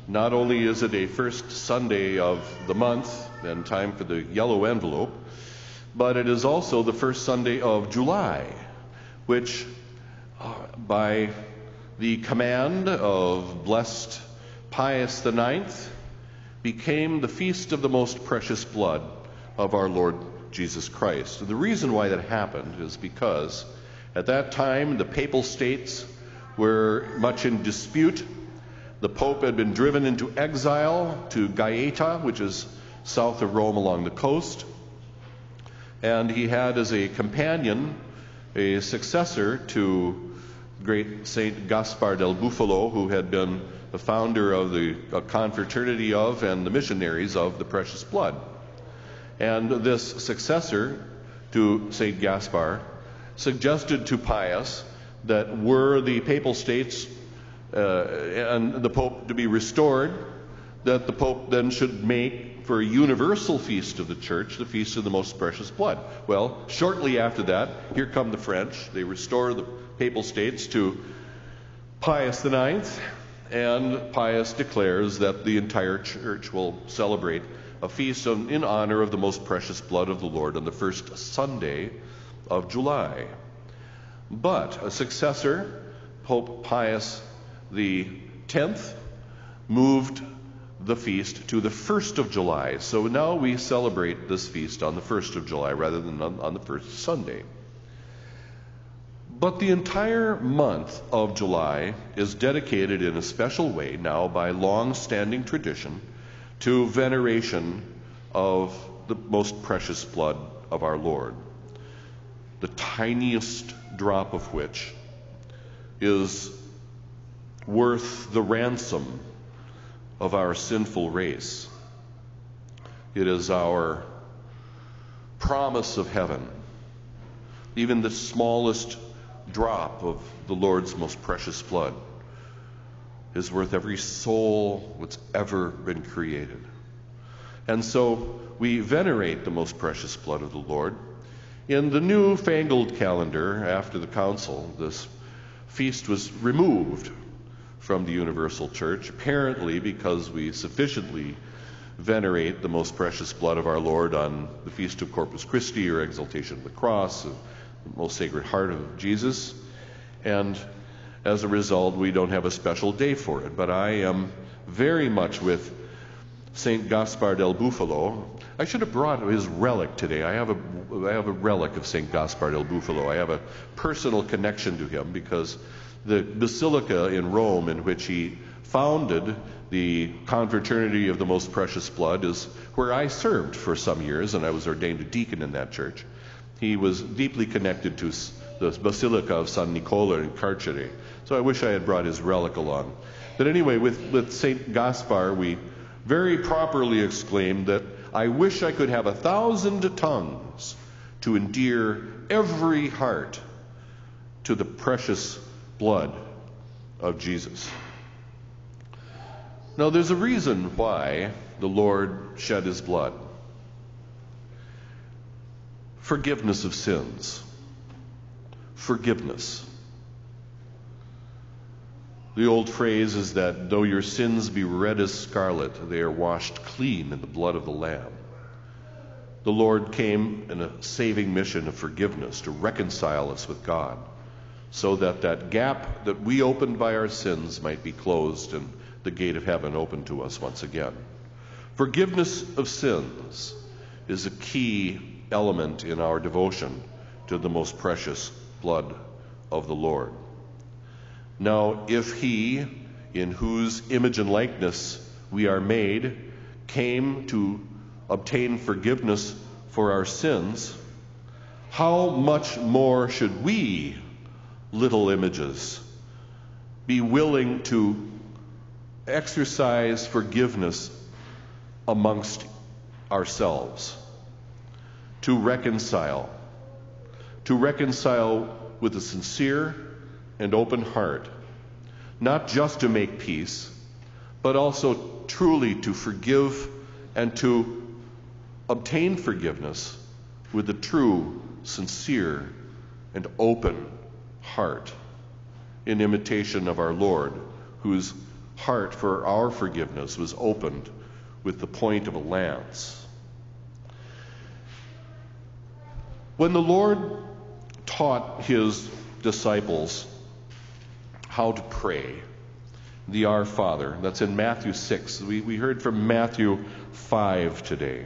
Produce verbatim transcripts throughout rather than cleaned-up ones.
Not only is it a first Sunday of the month and time for the yellow envelope, but it is also the first Sunday of July, which uh, by the command of blessed Pius the Ninth became the feast of the most precious blood of our Lord Jesus Christ. The reason why that happened is because at that time the Papal States were much in dispute. The Pope had been driven into exile to Gaeta, which is south of Rome along the coast, and he had as a companion a successor to great Saint Gaspar del Bufalo, who had been the founder of the uh, confraternity of and the missionaries of the precious blood. And this successor to Saint Gaspar suggested to Pius that were the Papal States uh, and the Pope to be restored, that the Pope then should make for a universal feast of the Church, the Feast of the Most Precious Blood. Well, shortly after that, here come the French. They restore the Papal States to Pius the Ninth, and Pius declares that the entire Church will celebrate a feast in honor of the most precious blood of the Lord on the first Sunday of July. But a successor, Pope Pius the Tenth, moved the feast to the first of July. So now we celebrate this feast on the first of July rather than on, on the first Sunday. But the entire month of July is dedicated in a special way now by long-standing tradition to veneration of the most precious blood of our Lord, the tiniest drop of which is worth the ransom of our sinful race. It is our promise of heaven. Even the smallest drop of the Lord's most precious blood is worth every soul that's ever been created. And so we venerate the most precious blood of the Lord. In the new-fangled calendar after the council, this feast was removed from the Universal Church, apparently because we sufficiently venerate the most precious blood of our Lord on the Feast of Corpus Christi, or Exaltation of the Cross, the most Sacred Heart of Jesus, and as a result we don't have a special day for it. But I am very much with Saint Gaspar del Bufalo. I should have brought his relic today. I have a I have a relic of Saint Gaspar del Bufalo. I have a personal connection to him because the basilica in Rome in which he founded the Confraternity of the Most Precious Blood is where I served for some years, and I was ordained a deacon in that church. He was deeply connected to the Basilica of San Nicola in Carcere, so I wish I had brought his relic along. But anyway, with, with Saint Gaspar, we very properly exclaim that I wish I could have a thousand tongues to endear every heart to the precious blood of Jesus. Now, there's a reason why the Lord shed his blood. Forgiveness of sins. Forgiveness. The old phrase is that though your sins be red as scarlet, they are washed clean in the blood of the Lamb. The Lord came in a saving mission of forgiveness to reconcile us with God, so that that gap that we opened by our sins might be closed and the gate of heaven opened to us once again. Forgiveness of sins is a key element in our devotion to the most precious blood of the Lord. Now, if he, in whose image and likeness we are made, came to obtain forgiveness for our sins, how much more should we, little images, be willing to exercise forgiveness amongst ourselves, to reconcile, to reconcile with a sincere and open heart, not just to make peace, but also truly to forgive and to obtain forgiveness with a true, sincere, and open heart, in imitation of our Lord, whose heart for our forgiveness was opened with the point of a lance. When the Lord taught his disciples how to pray, the Our Father, that's in Matthew six. We, we heard from Matthew five today.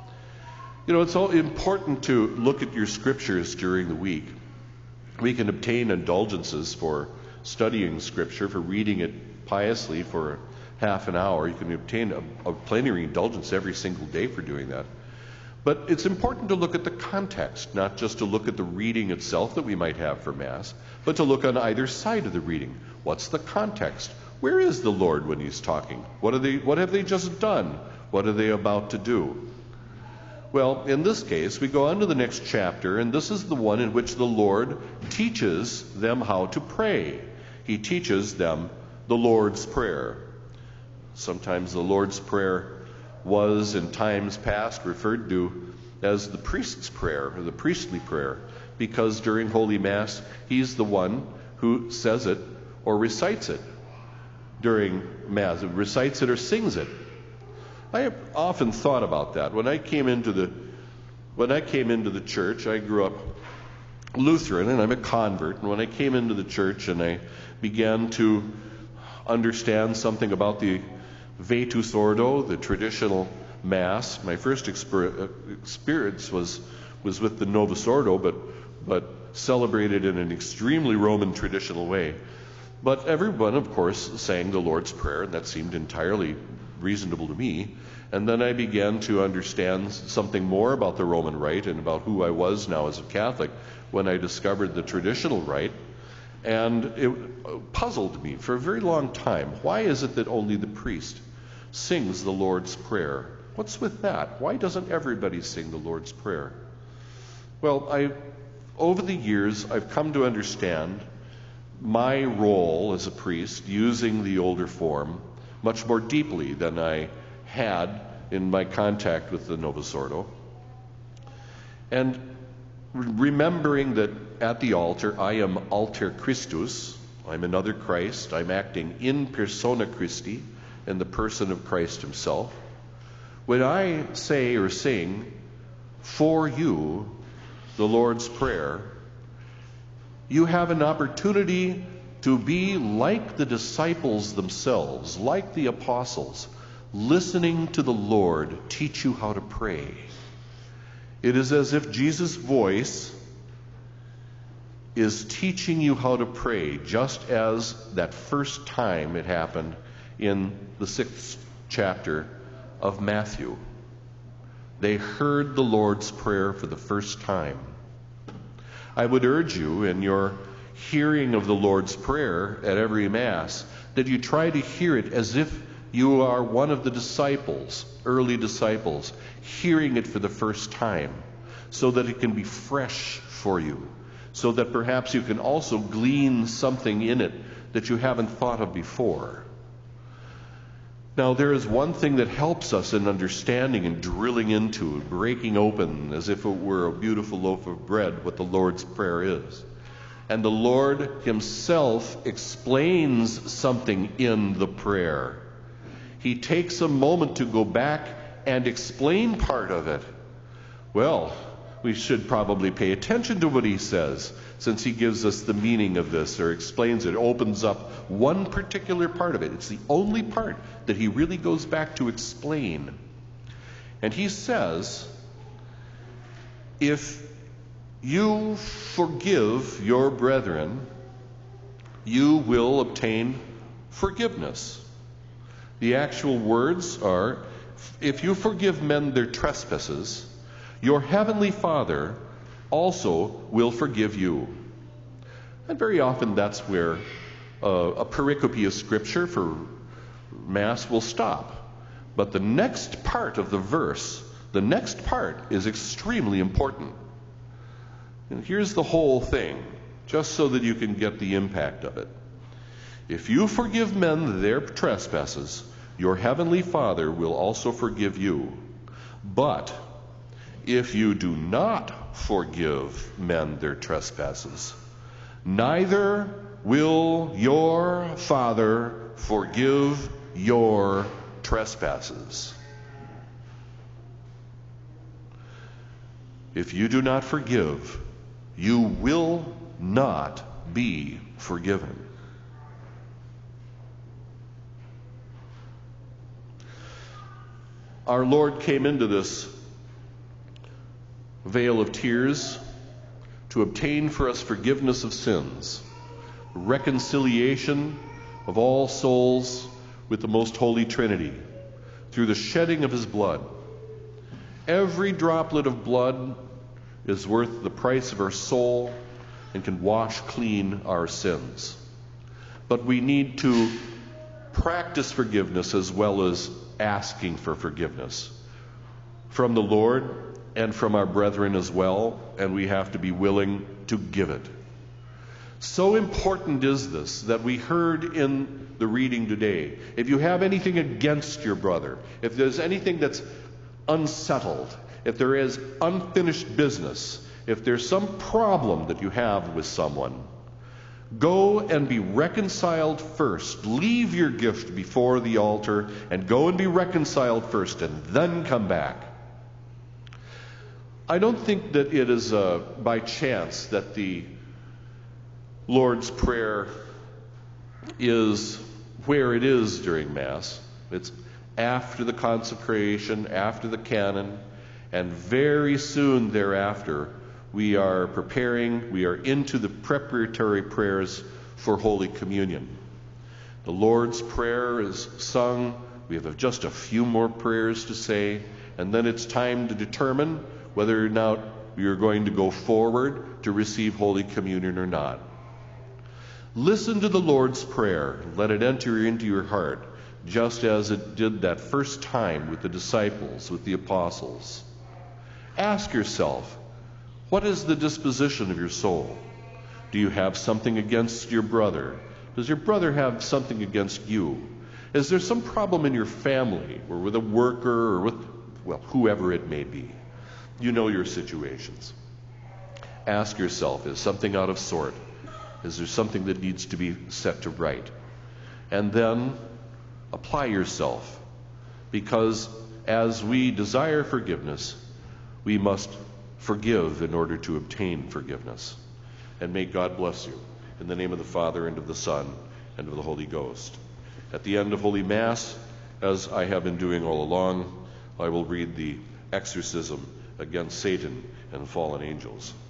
You know, it's so important to look at your scriptures during the week. We can obtain indulgences for studying Scripture, for reading it piously for half an hour. You can obtain a, a plenary indulgence every single day for doing that. But it's important to look at the context, not just to look at the reading itself that we might have for Mass, but to look on either side of the reading. What's the context? Where is the Lord when he's talking? What are they, what have they just done? What are they about to do? Well, in this case, we go on to the next chapter, and this is the one in which the Lord teaches them how to pray. He teaches them the Lord's Prayer. Sometimes the Lord's Prayer was, in times past, referred to as the priest's prayer, or the priestly prayer, because during Holy Mass, he's the one who says it or recites it during Mass, recites it or sings it. I have often thought about that. When I came into the when I came into the church, I grew up Lutheran, and I'm a convert. And when I came into the church and I began to understand something about the Vetus Ordo, the traditional Mass, my first exper- experience was was with the Novus Ordo, but but celebrated in an extremely Roman traditional way. But everyone, of course, sang the Lord's Prayer, and that seemed entirely reasonable to me. And then I began to understand something more about the Roman Rite and about who I was now as a Catholic when I discovered the traditional rite. And it puzzled me for a very long time. Why is it that only the priest sings the Lord's Prayer? What's with that? Why doesn't everybody sing the Lord's Prayer? Well, I, over the years, I've come to understand my role as a priest using the older form much more deeply than I had in my contact with the Novus Ordo. And remembering that at the altar, I am alter Christus, I'm another Christ, I'm acting in persona Christi, in the person of Christ himself. When I say or sing for you the Lord's Prayer, you have an opportunity to be like the disciples themselves, like the apostles, listening to the Lord teach you how to pray. It is as if Jesus' voice is teaching you how to pray, just as that first time it happened in the sixth chapter of Matthew. They heard the Lord's Prayer for the first time. I would urge you in your hearing of the Lord's Prayer at every Mass that you try to hear it as if you are one of the disciples, early disciples, hearing it for the first time, so that it can be fresh for you, so that perhaps you can also glean something in it that you haven't thought of before. Now, there is one thing that helps us in understanding and drilling into, breaking open as if it were a beautiful loaf of bread, what the Lord's Prayer is. And the Lord himself explains something in the prayer. He takes a moment to go back and explain part of it. Well, we should probably pay attention to what he says, since he gives us the meaning of this or explains it, opens up one particular part of it. It's the only part that he really goes back to explain. And he says, if you forgive your brethren, you will obtain forgiveness. The actual words are, if you forgive men their trespasses, your heavenly Father also will forgive you. And very often that's where uh, a pericope of Scripture for Mass will stop. But the next part of the verse, the next part is extremely important. And here's the whole thing, just so that you can get the impact of it. If you forgive men their trespasses, your heavenly Father will also forgive you. But if you do not forgive men their trespasses, neither will your Father forgive your trespasses? If you do not forgive, you will not be forgiven. Our Lord came into this vale of tears to obtain for us forgiveness of sins, reconciliation of all souls with the most holy Trinity through the shedding of his blood. Every droplet of blood is worth the price of our soul and can wash clean our sins. But we need to practice forgiveness as well as asking for forgiveness from the Lord and from our brethren as well, and we have to be willing to give it. So important is this that we heard in the reading today. If you have anything against your brother, if there's anything that's unsettled, if there is unfinished business, if there's some problem that you have with someone, go and be reconciled first. Leave your gift before the altar and go and be reconciled first, and then come back. I don't think that it is uh, by chance that the Lord's Prayer is where it is during Mass. It's after the consecration, after the canon, and very soon thereafter we are preparing, we are into the preparatory prayers for Holy Communion. The Lord's Prayer is sung. We have just a few more prayers to say, and then it's time to determine whether or not you're going to go forward to receive Holy Communion or not. Listen to the Lord's Prayer. Let it enter into your heart, just as it did that first time with the disciples, with the apostles. Ask yourself, what is the disposition of your soul? Do you have something against your brother? Does your brother have something against you? Is there some problem in your family, or with a worker, or with, well, whoever it may be? You know your situations. Ask yourself, is something out of sort? Is there something that needs to be set to right? And then apply yourself, because as we desire forgiveness, we must forgive in order to obtain forgiveness. And may God bless you. In the name of the Father, and of the Son, and of the Holy Ghost. At the end of Holy Mass, as I have been doing all along, I will read the exorcism against Satan and fallen angels.